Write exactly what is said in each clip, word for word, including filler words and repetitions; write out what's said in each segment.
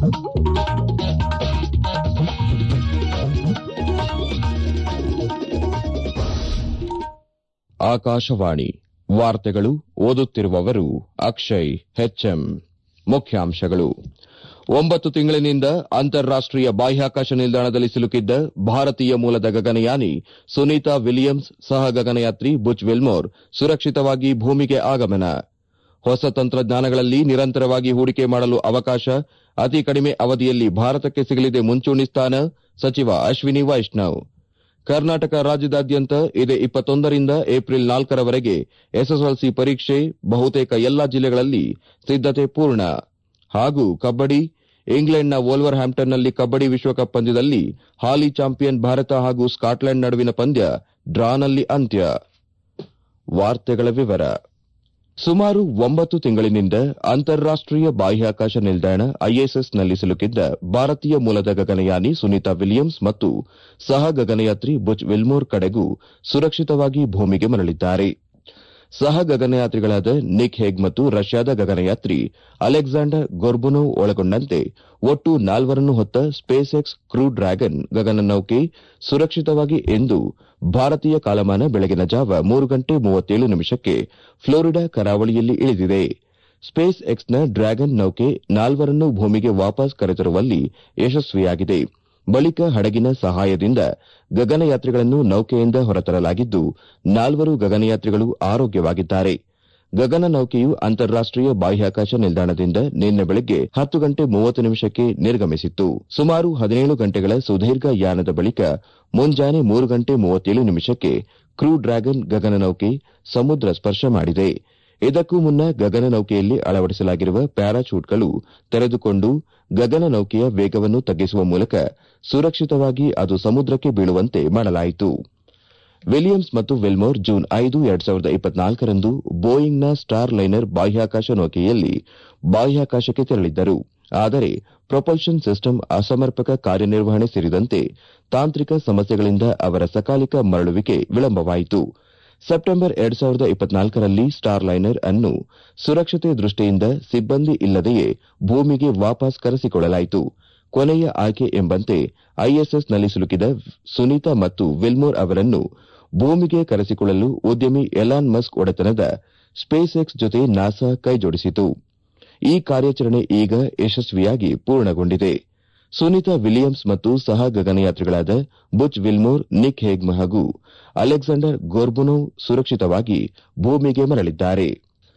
ಆಕಾಶವಾಣಿ ವಾರ್ತೆಗಳು ಓದುತ್ತಿರುವವರು ಅಕ್ಷಯ್ ಹೆಚ್ಎಂ. ಮುಖ್ಯಾಂಶಗಳು. ಒಂಬತ್ತು ತಿಂಗಳಿನಿಂದ ಅಂತಾರಾಷ್ಟೀಯ ಬಾಹ್ಯಾಕಾಶ ನಿಲ್ದಾಣದಲ್ಲಿ ಸಿಲುಕಿದ್ದ ಭಾರತೀಯ ಮೂಲದ ಗಗನಯಾನಿ ಸುನೀತಾ ವಿಲಿಯಮ್ಸ್ ಸಹ ಗಗನಯಾತ್ರಿ ಬುಚ್ ವಿಲ್ಮೋರ್ ಸುರಕ್ಷಿತವಾಗಿ ಭೂಮಿಗೆ ಆಗಮನ. ಹೊಸ ತಂತ್ರಜ್ಞಾನಗಳಲ್ಲಿ ನಿರಂತರವಾಗಿ ಹೂಡಿಕೆ ಮಾಡಲು ಅವಕಾಶ, ಅತಿ ಕಡಿಮೆ ಅವಧಿಯಲ್ಲಿ ಭಾರತಕ್ಕೆ ಸಿಗಲಿದೆ ಮುಂಚೂಣಿ ಸ್ಥಾನ, ಸಚಿವ ಅಶ್ವಿನಿ ವೈಷ್ಣವ್. ಕರ್ನಾಟಕ ರಾಜ್ಯದಾದ್ಯಂತ ಇದೇ ಇಪ್ಪತ್ತೊಂದರಿಂದ ಏಪ್ರಿಲ್ ನಾಲ್ಕರವರೆಗೆ ಎಸ್ಎಸ್ಎಲ್ಸಿ ಪರೀಕ್ಷೆ, ಬಹುತೇಕ ಎಲ್ಲಾ ಜಿಲ್ಲೆಗಳಲ್ಲಿ ಸಿದ್ದತೆ ಪೂರ್ಣ. ಹಾಗೂ ಕಬ್ಬಡಿ, ಇಂಗ್ಲೆಂಡ್ನ ವೋಲ್ವರ್ ಹ್ಯಾಂಪ್ಟನ್ನಲ್ಲಿ ಕಬ್ಬಡಿ ವಿಶ್ವಕಪ್ ಪಂದ್ಯದಲ್ಲಿ ಹಾಲಿ ಚಾಂಪಿಯನ್ ಭಾರತ ಹಾಗೂ ಸ್ಕಾಟ್ಲೆಂಡ್ ನಡುವಿನ ಪಂದ್ಯ ಡ್ರಾನಲ್ಲಿ ಅಂತ್ಯ. ವಾರ್ತೆಗಳ ವಿವರ. ಸುಮಾರು ಒಂಬತ್ತು ತಿಂಗಳಿನಿಂದ ಅಂತಾರಾಷ್ಟೀಯ ಬಾಹ್ಯಾಕಾಶ ನಿಲ್ದಾಣ ಐಎಸ್ಎಸ್ನಲ್ಲಿ ಸಿಲುಕಿದ್ದ ಭಾರತೀಯ ಮೂಲದ ಗಗನಯಾನಿ ಸುನೀತಾ ವಿಲಿಯಮ್ಸ್ ಮತ್ತು ಸಹ ಗಗನಯಾತ್ರಿ ಬುಚ್ ವಿಲ್ಮೋರ್ ಕಡೆಗೂ ಸುರಕ್ಷಿತವಾಗಿ ಭೂಮಿಗೆ ಮರಳಿದ್ದಾರೆ. ಸಹ ಗಗನಯಾತ್ರಿಗಳಾದ ನಿಕ್ ಹೇಗ್ ಮತ್ತು ರಷ್ಯಾದ ಗಗನಯಾತ್ರಿ ಅಲೆಕ್ಸಾಂಡರ್ ಗೊರ್ಬುನೋವ್ ಒಳಗೊಂಡಂತೆ ಒಟ್ಟು ನಾಲ್ವರನ್ನು ಹೊತ್ತ ಸ್ಪೇಸ್ ಎಕ್ಸ್ ಕ್ರೂ ಡ್ರ್ಯಾಗನ್ ಗಗನನೌಕೆ ಸುರಕ್ಷಿತವಾಗಿ ಇಂದು ಭಾರತೀಯ ಕಾಲಮಾನ ಬೆಳಗಿನ ಜಾವ ಮೂರು ಗಂಟೆ ಮೂವತ್ತೇಳು ನಿಮಿಷಕ್ಕೆ ಫ್ಲೋರಿಡಾ ಕರಾವಳಿಯಲ್ಲಿ ಇಳಿದಿದೆ. ಸ್ಪೇಸ್ ಎಕ್ಸ್ನ ಡ್ರ್ಯಾಗನ್ ನೌಕೆ ನಾಲ್ವರನ್ನು ಭೂಮಿಗೆ ವಾಪಸ್ ಕರೆತರುವಲ್ಲಿ ಯಶಸ್ವಿಯಾಗಿದೆ. ಬಳಿಕ ಹಡಗಿನ ಸಹಾಯದಿಂದ ಗಗನಯಾತ್ರಿಗಳನ್ನು ನೌಕೆಯಿಂದ ಹೊರತರಲಾಗಿದ್ದು, ನಾಲ್ವರು ಗಗನಯಾತ್ರಿಗಳು ಆರೋಗ್ಯವಾಗಿದ್ದಾರೆ. ಗಗನನೌಕೆಯು ಅಂತಾರಾಷ್ಟೀಯ ಬಾಹ್ಯಾಕಾಶ ನಿಲ್ದಾಣದಿಂದ ನಿನ್ನೆ ಬೆಳಗ್ಗೆ ಹತ್ತು ಗಂಟೆ ಮೂವತ್ತು ನಿಮಿಷಕ್ಕೆ ನಿರ್ಗಮಿಸಿತ್ತು. ಸುಮಾರು ಹದಿನೇಳು ಗಂಟೆಗಳ ಸುದೀರ್ಘ ಯಾನದ ಬಳಿಕ ಮುಂಜಾನೆ ಮೂರು ಗಂಟೆ ಮೂವತ್ತೇಳು ನಿಮಿಷಕ್ಕೆ ಕ್ರೂ ಡ್ರ್ಯಾಗನ್ ಗಗನನೌಕೆ ಸಮುದ್ರ ಸ್ಪರ್ಶ ಮಾಡಿದೆ. ಇದಕ್ಕೂ ಮುನ್ನ ಗಗನನೌಕೆಯಲ್ಲಿ ಅಳವಡಿಸಲಾಗಿರುವ ಪ್ಯಾರಾಚೂಟ್ಗಳು ತೆರೆದುಕೊಂಡು ಗಗನನೌಕೆಯ ವೇಗವನ್ನು ತಗ್ಗಿಸುವ ಮೂಲಕ ಸುರಕ್ಷಿತವಾಗಿ ಅದು ಸಮುದ್ರಕ್ಕೆ ಬೀಳುವಂತೆ ಮಾಡಲಾಯಿತು. ವಿಲಿಯಮ್ಸ್ ಮತ್ತು ವಿಲ್ಮೋರ್ ಜೂನ್ ಐದು ಎರಡ್ ಸಾವಿರದ ಇಪ್ಪತ್ನಾಲ್ಕರಂದು ಬೋಯಿಂಗ್ನ ಸ್ಟಾರ್ ಲೈನರ್ ಬಾಹ್ಯಾಕಾಶ ನೌಕೆಯಲ್ಲಿ ಬಾಹ್ಯಾಕಾಶಕ್ಕೆ ತೆರಳಿದ್ದರು. ಆದರೆ ಪ್ರೊಪಲ್ಷನ್ ಸಿಸ್ಟಮ್ ಅಸಮರ್ಪಕ ಕಾರ್ಯನಿರ್ವಹಣೆ ಸೇರಿದಂತೆ ತಾಂತ್ರಿಕ ಸಮಸ್ಯೆಗಳಿಂದ ಅವರ ಸಕಾಲಿಕ ಮರಳುವಿಕೆ ವಿಳಂಬವಾಯಿತು. ಸೆಪ್ಟೆಂಬರ್ ಎರಡ್ ಸಾವಿರದ ಇಪ್ಪತ್ನಾಲ್ಕರಲ್ಲಿ ಸ್ಟಾರ್ ಲೈನರ್ ಅನ್ನು ಸುರಕ್ಷತೆ ದೃಷ್ಟಿಯಿಂದ ಸಿಬ್ಬಂದಿ ಇಲ್ಲದೆಯೇ ಭೂಮಿಗೆ ವಾಪಸ್ ಕರೆಸಿಕೊಳ್ಳಲಾಯಿತು. ಕೊನೆಯ ಆಯ್ಕೆ ಎಂಬಂತೆ ಐಎಸ್ಎಸ್ನಲ್ಲಿ ಸಿಲುಕಿದ ಸುನೀತಾ ಮತ್ತು ವಿಲ್ಮೋರ್ ಅವರನ್ನು ಭೂಮಿಗೆ ಕರೆಸಿಕೊಳ್ಳಲು ಉದ್ಯಮಿ ಎಲಾನ್ ಮಸ್ಕ್ ಒಡೆತನದ ಸ್ಪೇಸ್ ಎಕ್ಸ್ ಜೊತೆ ನಾಸಾ ಕೈಜೋಡಿಸಿತು. ಈ ಕಾರ್ಯಾಚರಣೆ ಈಗ ಯಶಸ್ವಿಯಾಗಿ ಪೂರ್ಣಗೊಂಡಿದೆ. ಸುನೀತಾ ವಿಲಿಯಮ್ಸ್ ಮತ್ತು ಸಹ ಗಗನಯಾತ್ರಿಗಳಾದ ಬುಚ್ ವಿಲ್ಮೋರ್, ನಿಕ್ ಹೇಗ್ ಹಾಗೂ ಅಲೆಕ್ಸಾಂಡರ್ ಗೊರ್ಬುನೋವ್ ಸುರಕ್ಷಿತವಾಗಿ ಭೂಮಿಗೆ ಮರಳಿದ್ದಾರೆ.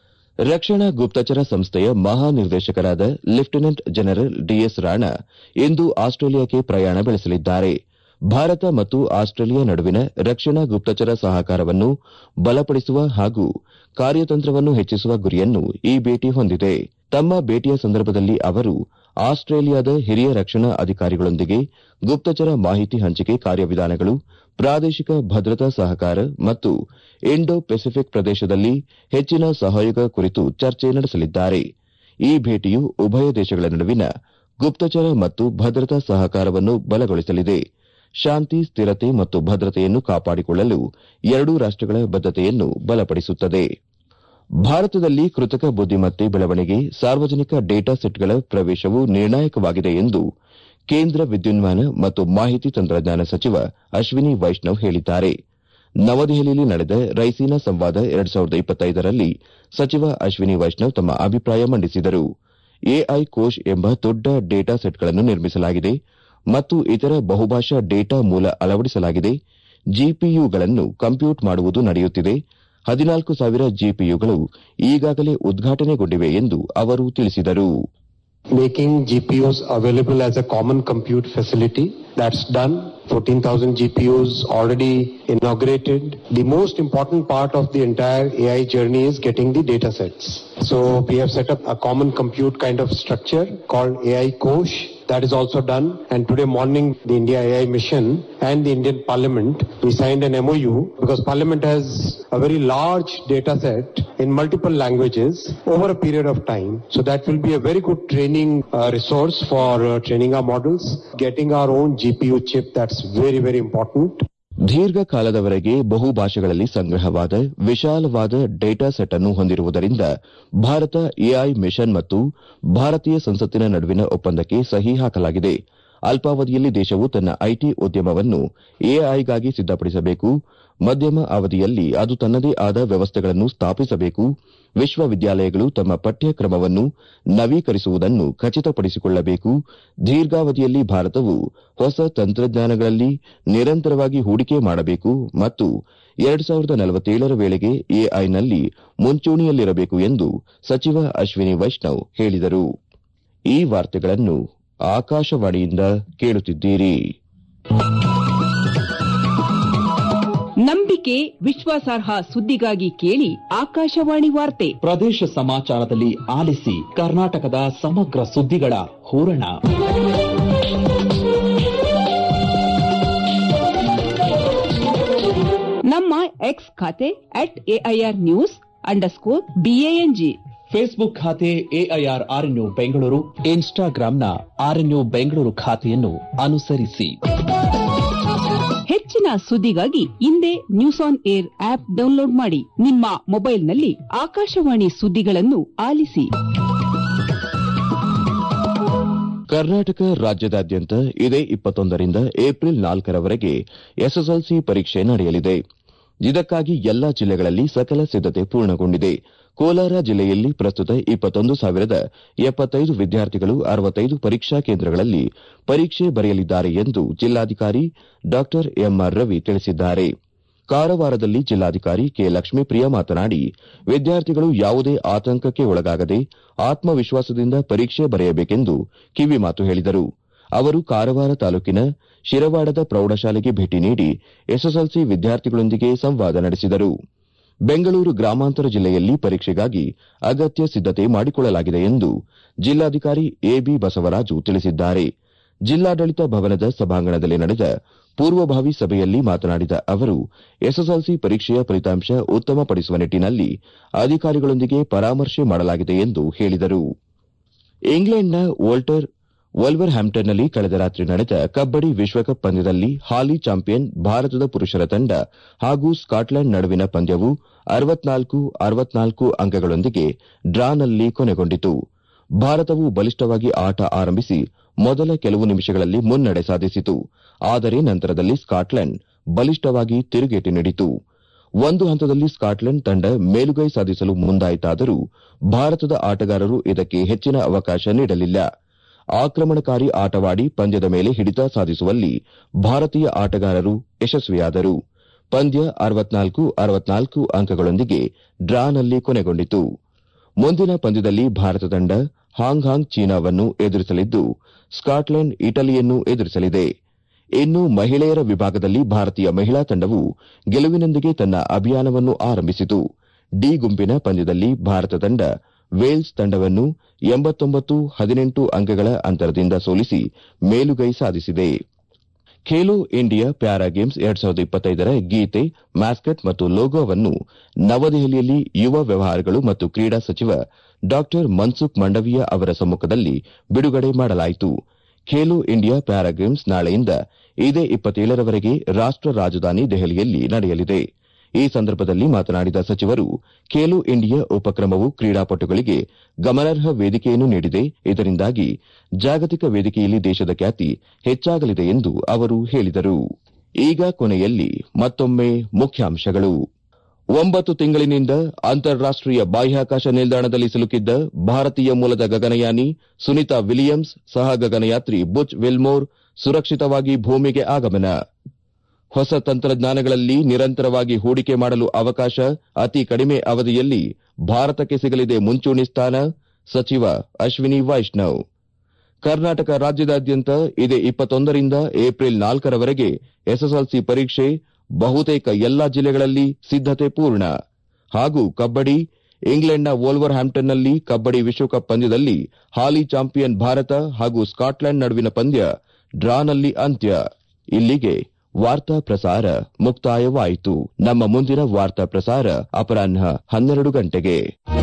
ರಕ್ಷಣಾ ಗುಪ್ತಚರ ಸಂಸ್ಥೆಯ ಮಹಾನಿರ್ದೇಶಕರಾದ ಲೆಫ್ಟಿನೆಂಟ್ ಜನರಲ್ ಡಿಎಸ್ ರಾಣಾ ಇಂದು ಆಸ್ಟ್ರೇಲಿಯಾಕ್ಕೆ ಪ್ರಯಾಣ ಬೆಳೆಸಲಿದ್ದಾರೆ. ಭಾರತ ಮತ್ತು ಆಸ್ಟ್ರೇಲಿಯಾ ನಡುವಿನ ರಕ್ಷಣಾ ಗುಪ್ತಚರ ಸಹಕಾರವನ್ನು ಬಲಪಡಿಸುವ ಹಾಗೂ ಕಾರ್ಯತಂತ್ರವನ್ನು ಹೆಚ್ಚಿಸುವ ಗುರಿಯನ್ನು ಈ ಭೇಟಿ ಹೊಂದಿದೆ. ತಮ್ಮ ಭೇಟಿಯ ಸಂದರ್ಭದಲ್ಲಿ ಅವರು ಆಸ್ಟ್ರೇಲಿಯಾದ ಹಿರಿಯ ರಕ್ಷಣಾ ಅಧಿಕಾರಿಗಳೊಂದಿಗೆ ಗುಪ್ತಚರ ಮಾಹಿತಿ ಹಂಚಿಕೆ ಕಾರ್ಯವಿಧಾನಗಳು, ಪ್ರಾದೇಶಿಕ ಭದ್ರತಾ ಸಹಕಾರ ಮತ್ತು ಇಂಡೋ ಪೆಸಿಫಿಕ್ ಪ್ರದೇಶದಲ್ಲಿ ಹೆಚ್ಚಿನ ಸಹಯೋಗ ಕುರಿತು ಚರ್ಚೆ ನಡೆಸಲಿದ್ದಾರೆ. ಈ ಭೇಟಿಯು ಉಭಯ ದೇಶಗಳ ನಡುವಿನ ಗುಪ್ತಚರ ಮತ್ತು ಭದ್ರತಾ ಸಹಕಾರವನ್ನು ಬಲಗೊಳಿಸಲಿದೆ. ಶಾಂತಿ, ಸ್ಥಿರತೆ ಮತ್ತು ಭದ್ರತೆಯನ್ನು ಕಾಪಾಡಿಕೊಳ್ಳಲು ಎರಡೂ ರಾಷ್ಟಗಳ ಬದ್ಧತೆಯನ್ನು ಬಲಪಡಿಸುತ್ತದೆ. ಭಾರತದಲ್ಲಿ ಕೃತಕ ಬುದ್ದಿಮತ್ತೆ ಬೆಳವಣಿಗೆ, ಸಾರ್ವಜನಿಕ ಡೇಟಾ ಸೆಟ್ಗಳ ಪ್ರವೇಶವು ನಿರ್ಣಾಯಕವಾಗಿದೆ ಎಂದು ಕೇಂದ್ರ ವಿದ್ಯುನ್ಮಾನ ಮತ್ತು ಮಾಹಿತಿ ತಂತ್ರಜ್ಞಾನ ಸಚಿವ ಅಶ್ವಿನಿ ವೈಷ್ಣವ್ ಹೇಳಿದ್ದಾರೆ. ನವದೆಹಲಿಯಲ್ಲಿ ನಡೆದ ರೈಸೀನಾ ಸಂವಾದ ಎರಡ್ ಸಾವಿರದ ಇಪ್ಪತ್ತೈದರಲ್ಲಿ ಸಚಿವ ಅಶ್ವಿನಿ ವೈಷ್ಣವ್ ತಮ್ಮ ಅಭಿಪ್ರಾಯ ಮಂಡಿಸಿದರು. ಎಐ ಕೋಶ್ ಎಂಬ ದೊಡ್ಡ ಡೇಟಾ ಸೆಟ್ಗಳನ್ನು ನಿರ್ಮಿಸಲಾಗಿದೆ ಮತ್ತು ಇತರ ಬಹುಭಾಷಾ ಡೇಟಾ ಮೂಲ ಅಳವಡಿಸಲಾಗಿದೆ. ಜಿಪಿಯುಗಳನ್ನು ಕಂಪ್ಯೂಟ್ ಮಾಡುವುದು ನಡೆಯುತ್ತಿದೆ. ಹದಿನಾಲ್ಕು ಸಾವಿರ ಜಿಪಿಯುಗಳು ಈಗಾಗಲೇ ಉದ್ಘಾಟನೆಗೊಂಡಿವೆ ಎಂದು ಅವರು ತಿಳಿಸಿದರು. Making G P Us available as a common compute facility, that's done. fourteen thousand G P Us already inaugurated. The most important part of the entire A I journey is getting the data sets. So we have set up a common compute kind of structure called A I Kosh. That is also done. And today morning, the India A I mission and the Indian Parliament, we signed an M O U because Parliament has a very large data set in multiple languages over a period of time. So that will be a very good training uh, resource for uh, training our models, getting our own G P U chip. That's very, very important. ದೀರ್ಘಕಾಲದವರೆಗೆ ಬಹುಭಾಷೆಗಳಲ್ಲಿ ಸಂಗ್ರಹವಾದ ವಿಶಾಲವಾದ data set ಅನ್ನು ಹೊಂದಿರುವುದರಿಂದ Bharat AI mission ಮತ್ತು ಭಾರತೀಯ ಸಂಸತ್ತಿನ ನಡುವಿನ ಒಪ್ಪಂದಕ್ಕೆ ಸಹಿ ಹಾಕಲಾಗಿದೆ. ಅಲ್ಪಾವಧಿಯಲ್ಲಿ ದೇಶವು ತನ್ನ ಐಟಿ ಉದ್ಯಮವನ್ನು ಎಐಗಾಗಿ ಸಿದ್ದಪಡಿಸಬೇಕು, ಮಧ್ಯಮ ಅವಧಿಯಲ್ಲಿ ಅದು ತನ್ನದೇ ಆದ ವ್ಯವಸ್ಥೆಗಳನ್ನು ಸ್ಥಾಪಿಸಬೇಕು, ವಿಶ್ವವಿದ್ಯಾಲಯಗಳು ತಮ್ಮ ಪಠ್ಯಕ್ರಮವನ್ನು ನವೀಕರಿಸುವುದನ್ನು ಖಚಿತಪಡಿಸಿಕೊಳ್ಳಬೇಕು, ದೀರ್ಘಾವಧಿಯಲ್ಲಿ ಭಾರತವು ಹೊಸ ತಂತ್ರಜ್ಞಾನಗಳಲ್ಲಿ ನಿರಂತರವಾಗಿ ಹೂಡಿಕೆ ಮಾಡಬೇಕು ಮತ್ತು ಎರಡು ಸಾವಿರದ ನಲವತ್ತೇಳರ ವೇಳೆಗೆ ಎಐನಲ್ಲಿ ಮುಂಚೂಣಿಯಲ್ಲಿರಬೇಕು ಎಂದು ಸಚಿವ ಅಶ್ವಿನಿ ವೈಷ್ಣವ್ ಹೇಳಿದರು. ಈ ವಾರ್ತೆಗಳನ್ನು ಆಕಾಶವಾಣಿಯಿಂದ ಕೇಳುತ್ತಿದ್ದೀರಿ. ನಂಬಿಕೆ, ವಿಶ್ವಾಸಾರ್ಹ ಸುದ್ದಿಗಾಗಿ ಕೇಳಿ ಆಕಾಶವಾಣಿ ವಾರ್ತೆ. ಪ್ರದೇಶ ಸಮಾಚಾರದಲ್ಲಿ ಆಲಿಸಿ ಕರ್ನಾಟಕದ ಸಮಗ್ರ ಸುದ್ದಿಗಳ ಹೂರಣ. ನಮ್ಮ ಎಕ್ಸ್ ಖಾತೆ at AIR news underscore B A N G, Facebook ಖಾತೆ ಎಐಆರ್ ಆರ್ಎನ್ಯು ಬೆಂಗಳೂರು, ಇನ್ಸ್ಟಾಗ್ರಾಂನ ಆರ್ಎನ್ಯು ಬೆಂಗಳೂರು ಖಾತೆಯನ್ನು ಅನುಸರಿಸಿ. ಹೆಚ್ಚಿನ ಸುದ್ದಿಗಾಗಿ ಇಂದೇ news on air app download ಮಾಡಿ. ನಿಮ್ಮ ಮೊಬೈಲ್ನಲ್ಲಿ ಆಕಾಶವಾಣಿ ಸುದ್ದಿಗಳನ್ನು ಆಲಿಸಿ. ಕರ್ನಾಟಕ ರಾಜ್ಯದಾದ್ಯಂತ ಇದೇ ಇಪ್ಪತ್ತೊಂದರಿಂದ ಏಪ್ರಿಲ್ ನಾಲ್ಕರವರೆಗೆ ಎಸ್ಎಸ್ಎಲ್ಸಿ ಪರೀಕ್ಷೆ ನಡೆಯಲಿದೆ. ಇದಕ್ಕಾಗಿ ಎಲ್ಲಾ ಜಿಲ್ಲೆಗಳಲ್ಲಿ ಸಕಲ ಸಿದ್ದತೆ ಪೂರ್ಣಗೊಂಡಿದೆ. ಕೋಲಾರ ಜಿಲ್ಲೆಯಲ್ಲಿ ಪ್ರಸ್ತುತ ಇಪ್ಪತ್ತೊಂದು ಸಾವಿರದ ಎಪ್ಪತ್ತೈದು ವಿದ್ಯಾರ್ಥಿಗಳು ಅರವತ್ತೈದು ಪರೀಕ್ಷಾ ಕೇಂದ್ರಗಳಲ್ಲಿ ಪರೀಕ್ಷೆ ಬರೆಯಲಿದ್ದಾರೆ ಎಂದು ಜಿಲ್ಲಾಧಿಕಾರಿ ಡಾ ಎಂಆರ್ ರವಿ ತಿಳಿಸಿದ್ದಾರೆ. ಕಾರವಾರದಲ್ಲಿ ಜಿಲ್ಲಾಧಿಕಾರಿ ಕೆ ಲಕ್ಷ್ಮೀಪ್ರಿಯ ಮಾತನಾಡಿ, ವಿದ್ಯಾರ್ಥಿಗಳು ಯಾವುದೇ ಆತಂಕಕ್ಕೆ ಒಳಗಾಗದೆ ಆತ್ಮವಿಶ್ವಾಸದಿಂದ ಪರೀಕ್ಷೆ ಬರೆಯಬೇಕೆಂದು ಕಿವಿಮಾತು ಹೇಳಿದರು. ಅವರು ಕಾರವಾರ ತಾಲೂಕಿನ ಶಿರವಾಡದ ಪ್ರೌಢಶಾಲೆಗೆ ಭೇಟಿ ನೀಡಿ ಎಸ್ಎಸ್ಎಲ್ಸಿ ವಿದ್ಯಾರ್ಥಿಗಳೊಂದಿಗೆ ಸಂವಾದ ನಡೆಸಿದರು. ಬೆಂಗಳೂರು ಗ್ರಾಮಾಂತರ ಜಿಲ್ಲೆಯಲ್ಲಿ ಪರೀಕ್ಷೆಗಾಗಿ ಅಗತ್ಯ ಸಿದ್ದತೆ ಮಾಡಿಕೊಳ್ಳಲಾಗಿದೆ ಎಂದು ಜಿಲ್ಲಾಧಿಕಾರಿ ಎಬಿ ಬಸವರಾಜು ತಿಳಿಸಿದ್ದಾರೆ. ಜಿಲ್ಲಾಡಳಿತ ಭವನದ ಸಭಾಂಗಣದಲ್ಲಿ ನಡೆದ ಪೂರ್ವಭಾವಿ ಸಭೆಯಲ್ಲಿ ಮಾತನಾಡಿದ ಅವರು, ಎಸ್ಎಸ್ಎಲ್ಸಿ ಪರೀಕ್ಷೆಯ ಫಲಿತಾಂಶ ಉತ್ತಮಪಡಿಸುವ ನಿಟ್ಟಿನಲ್ಲಿ ಅಧಿಕಾರಿಗಳೊಂದಿಗೆ ಪರಾಮರ್ಶೆ ಮಾಡಲಾಗಿದೆ ಎಂದು ಹೇಳಿದರು. ಇಂಗ್ಲೆಂಡ್ನ ವೋಲ್ಟರ್ ವಲ್ವರ್ ಹ್ಯಾಂಪ್ಟನ್ನಲ್ಲಿ ಕಳೆದ ರಾತ್ರಿ ನಡೆದ ಕಬ್ಬಡಿ ವಿಶ್ವಕಪ್ ಪಂದ್ಯದಲ್ಲಿ ಹಾಲಿ ಚಾಂಪಿಯನ್ ಭಾರತದ ಪುರುಷರ ತಂಡ ಹಾಗೂ ಸ್ಕಾಟ್ಲೆಂಡ್ ನಡುವಿನ ಪಂದ್ಯವು ಅರವತ್ನಾಲ್ಕು ಅರವತ್ನಾಲ್ಕು ಅಂಕಗಳೊಂದಿಗೆ ಡ್ರಾನಲ್ಲಿ ಕೊನೆಗೊಂಡಿತು. ಭಾರತವು ಬಲಿಷ್ಠವಾಗಿ ಆಟ ಆರಂಭಿಸಿ ಮೊದಲ ಕೆಲವು ನಿಮಿಷಗಳಲ್ಲಿ ಮುನ್ನಡೆ ಸಾಧಿಸಿತು. ಆದರೆ ನಂತರದಲ್ಲಿ ಸ್ಕಾಟ್ಲೆಂಡ್ ಬಲಿಷ್ಠವಾಗಿ ತಿರುಗೇಟು ನೀಡಿತು. ಒಂದು ಹಂತದಲ್ಲಿ ಸ್ಕಾಟ್ಲೆಂಡ್ ತಂಡ ಮೇಲುಗೈ ಸಾಧಿಸಲು ಮುಂದಾಯಿತಾದರೂ ಭಾರತದ ಆಟಗಾರರು ಇದಕ್ಕೆ ಹೆಚ್ಚಿನ ಅವಕಾಶ ನೀಡಲಿಲ್ಲ. ಆಕ್ರಮಣಕಾರಿ ಆಟವಾಡಿ ಪಂದ್ಯದ ಮೇಲೆ ಹಿಡಿತ ಸಾಧಿಸುವಲ್ಲಿ ಭಾರತೀಯ ಆಟಗಾರರು ಯಶಸ್ವಿಯಾದರು. ಪಂದ್ಯ ಅರವತ್ನಾಲ್ಕು ಅರವತ್ನಾಲ್ಕು ಅಂಕಗಳೊಂದಿಗೆ ಡ್ರಾನಲ್ಲಿ ಕೊನೆಗೊಂಡಿತು. ಮುಂದಿನ ಪಂದ್ಯದಲ್ಲಿ ಭಾರತ ತಂಡ ಹಾಂಗ್ಕಾಂಗ್ ಚೀನಾವನ್ನು ಎದುರಿಸಲಿದ್ದು, ಸ್ಕಾಟ್ಲೆಂಡ್ ಇಟಲಿಯನ್ನು ಎದುರಿಸಲಿದೆ. ಇನ್ನು ಮಹಿಳೆಯರ ವಿಭಾಗದಲ್ಲಿ ಭಾರತೀಯ ಮಹಿಳಾ ತಂಡವು ಗೆಲುವಿನೊಂದಿಗೆ ತನ್ನ ಅಭಿಯಾನವನ್ನು ಆರಂಭಿಸಿತು. ಡಿ ಗುಂಪಿನ ಪಂದ್ಯದಲ್ಲಿ ಭಾರತ ತಂಡ ವೇಲ್ಸ್ ತಂಡವನ್ನು ಎಂಬತ್ತೊಂಬತ್ತು ಹದಿನೆಂಟು ಅಂಕಗಳ ಅಂತರದಿಂದ ಸೋಲಿಸಿ ಮೇಲುಗೈ ಸಾಧಿಸಿದೆ. ಖೇಲೋ ಇಂಡಿಯಾ ಪ್ಯಾರಾ ಗೇಮ್ಸ್ ಎರಡ್ ಸಾವಿರದ ಇಪ್ಪತ್ತೈದರ ಗೀತೆ, ಮ್ಯಾಸ್ಕಟ್ ಮತ್ತು ಲೋಗೋವನ್ನು ನವದೆಹಲಿಯಲ್ಲಿ ಯುವ ವ್ಯವಹಾರಗಳು ಮತ್ತು ಕ್ರೀಡಾ ಸಚಿವ ಡಾ ಮನ್ಸುಖ್ ಮಂಡವಿಯಾ ಅವರ ಸಮ್ಮುಖದಲ್ಲಿ ಬಿಡುಗಡೆ ಮಾಡಲಾಯಿತು. ಖೇಲೋ ಇಂಡಿಯಾ ಪ್ಯಾರಾ ಗೇಮ್ಸ್ ನಾಳೆಯಿಂದ ಇದೇ ಇಪ್ಪತ್ತೇಳರವರೆಗೆ ರಾಷ್ಟ ರಾಜಧಾನಿ ದೆಹಲಿಯಲ್ಲಿ ನಡೆಯಲಿದೆ. ಈ ಸಂದರ್ಭದಲ್ಲಿ ಮಾತನಾಡಿದ ಸಚಿವರು, ಖೇಲೋ ಇಂಡಿಯಾ ಉಪಕ್ರಮವು ಕ್ರೀಡಾಪಟುಗಳಿಗೆ ಗಮನಾರ್ಹ ವೇದಿಕೆಯನ್ನು ನೀಡಿದೆ. ಇದರಿಂದಾಗಿ ಜಾಗತಿಕ ವೇದಿಕೆಯಲ್ಲಿ ದೇಶದ ಖ್ಯಾತಿ ಹೆಚ್ಚಾಗಲಿದೆ ಎಂದು ಅವರು ಹೇಳಿದರು. ಈಗ ಕೊನೆಯಲ್ಲಿ ಮತ್ತೊಮ್ಮೆ ಮುಖ್ಯಾಂಶಗಳು. ಒಂಬತ್ತು ತಿಂಗಳಿನಿಂದ ಅಂತಾರಾಷ್ಟೀಯ ಬಾಹ್ಯಾಕಾಶ ನಿಲ್ದಾಣದಲ್ಲಿ ಸಿಲುಕಿದ್ದ ಭಾರತೀಯ ಮೂಲದ ಗಗನಯಾನಿ ಸುನಿತಾ ವಿಲಿಯಮ್ಸ್ ಸಹ ಗಗನಯಾತ್ರಿ ಬುಚ್ ವಿಲ್ಮೋರ್ ಸುರಕ್ಷಿತವಾಗಿ ಭೂಮಿಗೆ ಆಗಮನ. ಹೊಸ ತಂತ್ರಜ್ಞಾನಗಳಲ್ಲಿ ನಿರಂತರವಾಗಿ ಹೂಡಿಕೆ ಮಾಡಲು ಅವಕಾಶ, ಅತಿ ಕಡಿಮೆ ಅವಧಿಯಲ್ಲಿ ಭಾರತಕ್ಕೆ ಸಿಗಲಿದೆ ಮುಂಚೂಣಿ ಸ್ಥಾನ, ಸಚಿವ ಅಶ್ವಿನಿ ವೈಷ್ಣವ್. ಕರ್ನಾಟಕ ರಾಜ್ಯದಾದ್ಯಂತ ಇದೇ ಇಪ್ಪತ್ತೊಂದರಿಂದ ಏಪ್ರಿಲ್ ನಾಲ್ಕರವರೆಗೆ ಎಸ್ಎಸ್ಎಲ್ಸಿ ಪರೀಕ್ಷೆ, ಬಹುತೇಕ ಎಲ್ಲಾ ಜಿಲ್ಲೆಗಳಲ್ಲಿ ಸಿದ್ದತೆ ಪೂರ್ಣ. ಹಾಗೂ ಕಬ್ಬಡಿ, ಇಂಗ್ಲೆಂಡ್ನ ವೋಲ್ವರ್ ಹ್ಯಾಂಪ್ಟನ್ನಲ್ಲಿ ಕಬ್ಬಡಿ ವಿಶ್ವಕಪ್ ಪಂದ್ಯದಲ್ಲಿ ಹಾಲಿ ಚಾಂಪಿಯನ್ ಭಾರತ ಹಾಗೂ ಸ್ಕಾಟ್ಲೆಂಡ್ ನಡುವಿನ ಪಂದ್ಯ ಡ್ರಾನಲ್ಲಿ ಅಂತ್ಯ. ಇಲ್ಲಿಗೆ ವಾರ್ತಾ ಪ್ರಸಾರ ಮುಕ್ತಾಯವಾಯಿತು. ನಮ್ಮ ಮುಂದಿನ ವಾರ್ತಾ ಪ್ರಸಾರ ಅಪರಾಹ್ನ ಹನ್ನೆರಡು ಗಂಟೆಗೆ.